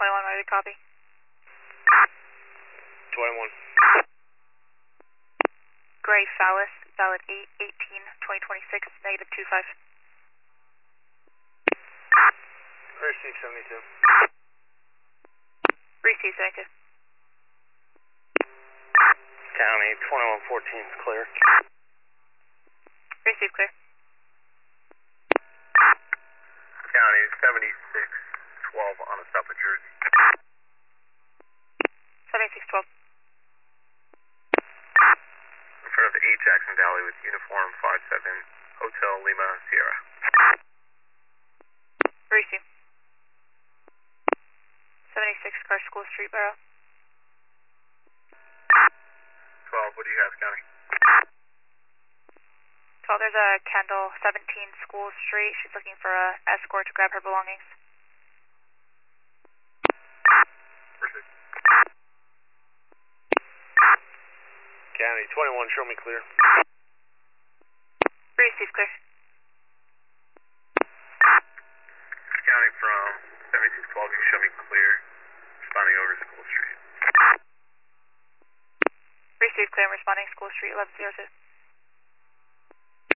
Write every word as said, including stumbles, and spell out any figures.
twenty-one, ready to copy. twenty-one. Gray Phallus, valid eight eighteen twenty twenty-six, negative two five. Receive seventy-two. Receive seventy-two. County twenty-one fourteen is clear. Receive clear. County seventy-six twelve on a stop at Jersey. seventy-six twelve. In front of eight Jackson Valley with uniform five seven Hotel Lima Sierra. Receive. seventy-six Car School Street, Barrow. twelve, what do you have, County? twelve, there's a Kendall, seventeen School Street. She's looking for a escort to grab her belongings. Receive. County twenty-one, show me clear. Receive clear. County from seventy-six twelve, you show me clear. Responding over School Street. Receive clear, I'm responding School Street, eleven zero two.